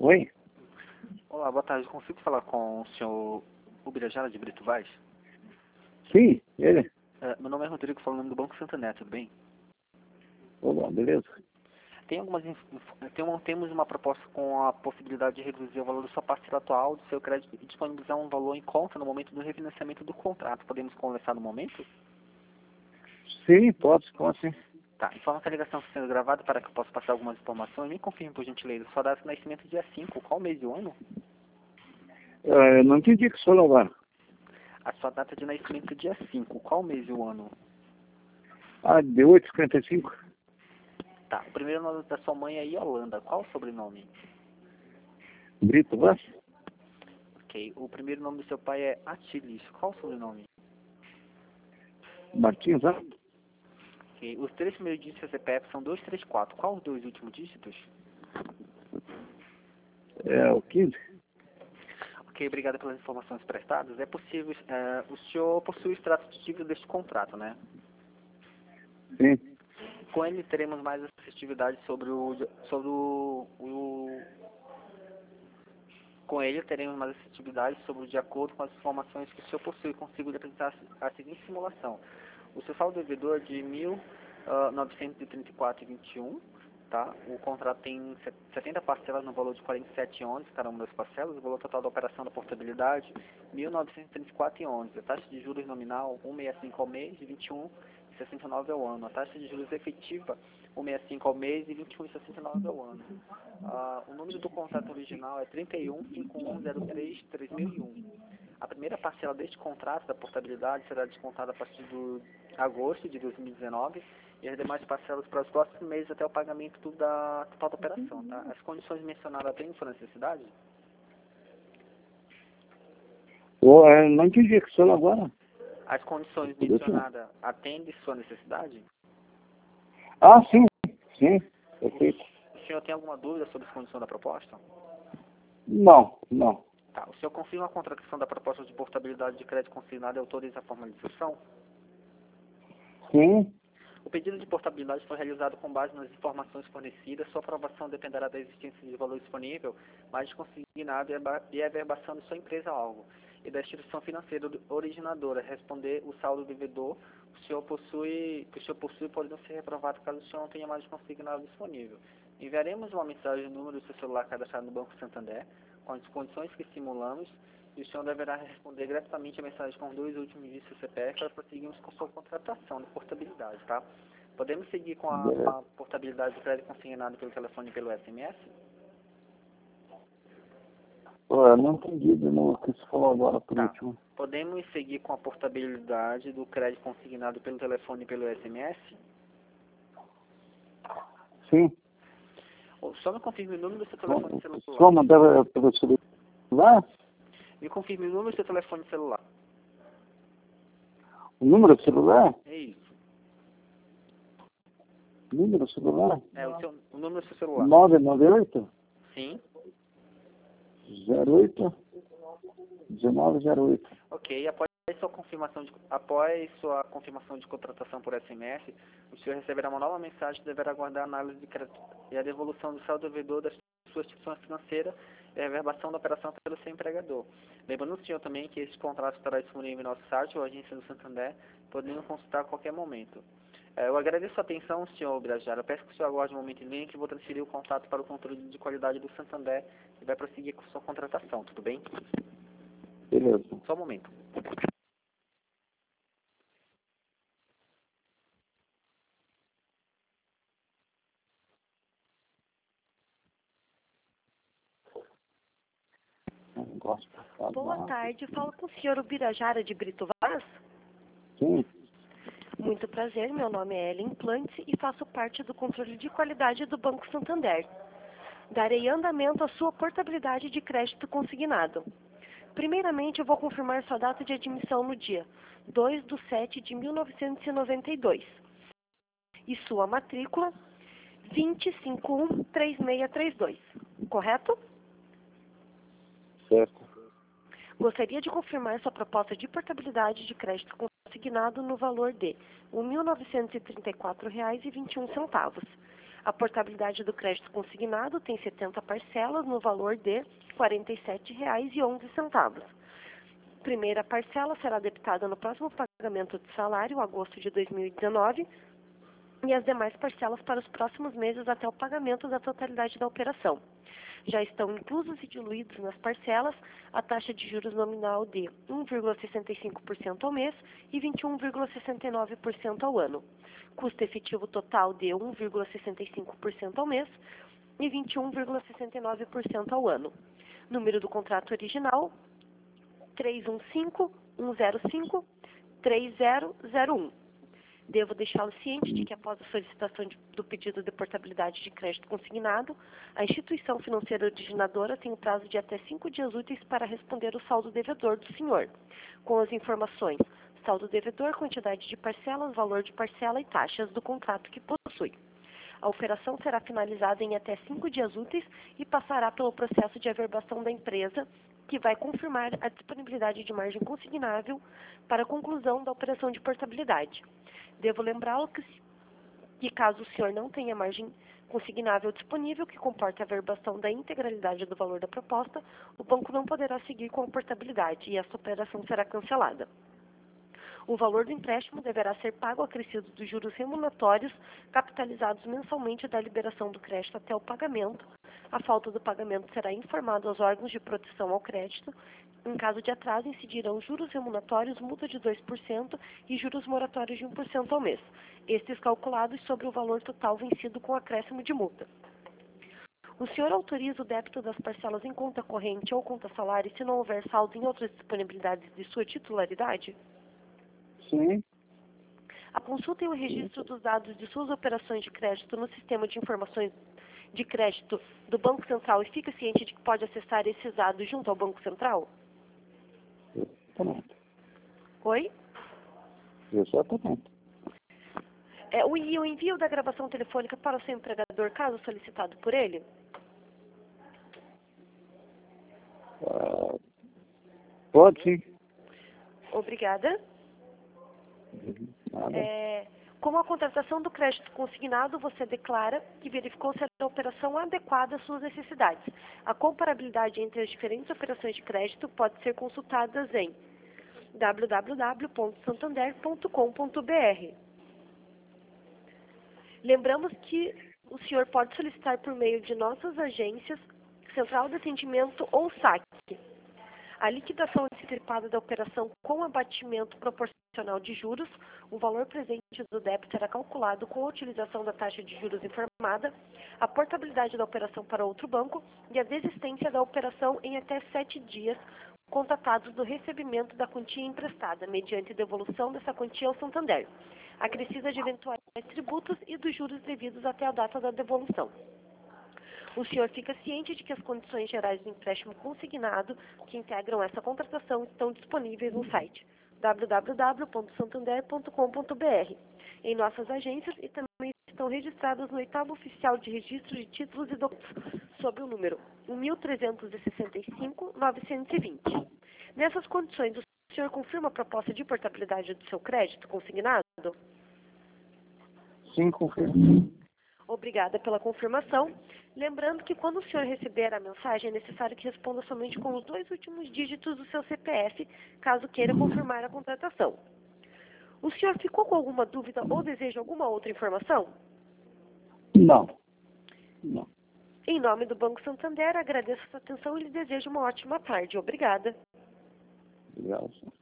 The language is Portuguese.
Oi? Olá, boa tarde. Consigo falar com o senhor Ubirajara de Brito Vaz? Sim, ele? Meu nome é Rodrigo, falando do Banco Santander, tudo bem? Opa, beleza. Temos uma proposta com a possibilidade de reduzir o valor da sua parcela atual do seu crédito e disponibilizar um valor em conta no momento do refinanciamento do contrato. Podemos conversar no momento? Sim, pode sim. Tá. Informa que a ligação está sendo gravada para que eu possa passar algumas informações. Me confirme, por gentileza, sua data de nascimento dia 5. Qual mês do ano? Eu não entendi que sou agora. A sua data de nascimento dia 5. Qual mês do ano? De 8h55. Tá. O primeiro nome da sua mãe é Yolanda. Qual o sobrenome? Brito Vaz? Ok. O primeiro nome do seu pai é Atilis. Qual o sobrenome? Martins, né? Ok. Os três primeiros dígitos do CPF são 234. Qual os dois últimos dígitos? É o 15. Ok, obrigado pelas informações prestadas. É possível, o senhor possui o extrato de dívida deste contrato, né? Sim. Com ele teremos mais assertividade com ele teremos mais assertividade sobre o de acordo com as informações que o senhor possui. Consigo lhe apresentar a seguinte simulação. O seu saldo devedor é de 1.934,21, tá? O contrato tem 70 parcelas no valor de 47,11 cada uma das parcelas. O valor total da operação da portabilidade, 1.934,11. A taxa de juros nominal, 1,65 ao mês e 21,69 ao ano. A taxa de juros efetiva, 1,65 ao mês e 21,69 ao ano. O número do contrato original é 31.5103.3001. A primeira parcela deste contrato da portabilidade será descontada a partir de agosto de 2019 e as demais parcelas para os próximos meses até o pagamento da total da operação. Tá? As condições mencionadas atendem sua necessidade? Eu não entendi que sou agora. As condições mencionadas atendem sua necessidade? Sim. Sim, perfeito. O senhor tem alguma dúvida sobre as condições da proposta? Não. Tá. O senhor confirma a contratação da proposta de portabilidade de crédito consignado e autoriza a formalização? Sim. O pedido de portabilidade foi realizado com base nas informações fornecidas. Sua aprovação dependerá da existência de valor disponível, mais consignado e a verbação de sua empresa-alvo e da instituição financeira originadora. Responder o saldo devedor que o senhor possui pode não ser reprovado caso o senhor não tenha mais consignado disponível. Enviaremos uma mensagem no número do seu celular cadastrado no Banco Santander, com as condições que simulamos, e o senhor deverá responder gratuitamente a mensagem com os dois últimos dígitos do CPF para prosseguirmos com sua contratação de portabilidade, tá? Podemos seguir com a portabilidade de crédito consignado pelo telefone e pelo SMS? Eu não entendi de novo o que você falou agora por último. Podemos seguir com a portabilidade do crédito consignado pelo telefone e pelo SMS? Sim. Só me confirme o número do seu telefone celular. Só mandava pelo celular? Me confirme o número do seu telefone celular. O número do celular? É isso. Número do celular? O número do seu celular. 998? Sim. 08 1908. Ok. Após sua confirmação de contratação por SMS, o senhor receberá uma nova mensagem que deverá aguardar a análise de crédito e a devolução do saldo devedor da sua instituição financeira e a reverbação da operação pelo seu empregador. Lembrando o senhor também que este contrato estará disponível em nosso site ou agência do Santander, podendo consultar a qualquer momento. Eu agradeço a atenção, senhor Ubirajara. Eu peço que o senhor aguarde um momento em linha que vou transferir o contato para o controle de qualidade do Santander e vai prosseguir com sua contratação, tudo bem? Beleza. Só um momento. Boa tarde, falo com o senhor Ubirajara de Brito Vaz. Sim. Muito prazer, meu nome é Ellen Plantz e faço parte do controle de qualidade do Banco Santander. Darei andamento à sua portabilidade de crédito consignado. Primeiramente, eu vou confirmar sua data de admissão no dia 2/7/1992 e sua matrícula 2513632, correto? Certo. Gostaria de confirmar sua proposta de portabilidade de crédito consignado no valor de R$ 1.934,21. A portabilidade do crédito consignado tem 70 parcelas no valor de R$ 47,11. Primeira parcela será debitada no próximo pagamento de salário, agosto de 2019, e as demais parcelas para os próximos meses até o pagamento da totalidade da operação. Já estão inclusos e diluídos nas parcelas a taxa de juros nominal de 1,65% ao mês e 21,69% ao ano. Custo efetivo total de 1,65% ao mês e 21,69% ao ano. Número do contrato original 315-105-3001. Devo deixá-lo ciente de que, após a solicitação do pedido de portabilidade de crédito consignado, a instituição financeira originadora tem o prazo de até 5 dias úteis para responder o saldo devedor do senhor, com as informações: saldo devedor, quantidade de parcelas, valor de parcela e taxas do contrato que possui. A operação será finalizada em até 5 dias úteis e passará pelo processo de averbação da empresa, que vai confirmar a disponibilidade de margem consignável para a conclusão da operação de portabilidade. Devo lembrá-lo que caso o senhor não tenha margem consignável disponível, que comporte a averbação da integralidade do valor da proposta, o banco não poderá seguir com a portabilidade e essa operação será cancelada. O valor do empréstimo deverá ser pago acrescido dos juros remuneratórios capitalizados mensalmente da liberação do crédito até o pagamento. A falta do pagamento será informado aos órgãos de proteção ao crédito. Em caso de atraso, incidirão juros remuneratórios, multa de 2% e juros moratórios de 1% ao mês, estes calculados sobre o valor total vencido com acréscimo de multa. O senhor autoriza o débito das parcelas em conta corrente ou conta salário se não houver saldo em outras disponibilidades de sua titularidade? Sim. A consulta e o registro dos dados de suas operações de crédito no sistema de informações de crédito do Banco Central e fica ciente de que pode acessar esses dados junto ao Banco Central? Exatamente. Oi? Exatamente. O envio da gravação telefônica para o seu empregador, caso solicitado por ele? Pode sim. Obrigada. Nada. Com a contratação do crédito consignado, você declara que verificou se a operação adequada às suas necessidades. A comparabilidade entre as diferentes operações de crédito pode ser consultada em www.santander.com.br. Lembramos que o senhor pode solicitar por meio de nossas agências, Central de Atendimento ou SAC. A liquidação antecipada da operação com abatimento proporcional de juros, o valor presente do débito será calculado com a utilização da taxa de juros informada, a portabilidade da operação para outro banco e a desistência da operação em até 7 dias, contatados do recebimento da quantia emprestada, mediante devolução dessa quantia ao Santander, acrescida de eventuais tributos e dos juros devidos até a data da devolução. O senhor fica ciente de que as condições gerais do empréstimo consignado que integram essa contratação estão disponíveis no site www.santander.com.br, em nossas agências e também estão registradas no 8º Oficial de Registro de Títulos e Documentos, sob o número 1365-920. Nessas condições, o senhor confirma a proposta de portabilidade do seu crédito consignado? Sim, confirmo. Obrigada pela confirmação. Lembrando que quando o senhor receber a mensagem, é necessário que responda somente com os 2 últimos dígitos do seu CPF, caso queira confirmar a contratação. O senhor ficou com alguma dúvida ou deseja alguma outra informação? Não. Em nome do Banco Santander, agradeço a sua atenção e lhe desejo uma ótima tarde. Obrigada. Obrigado.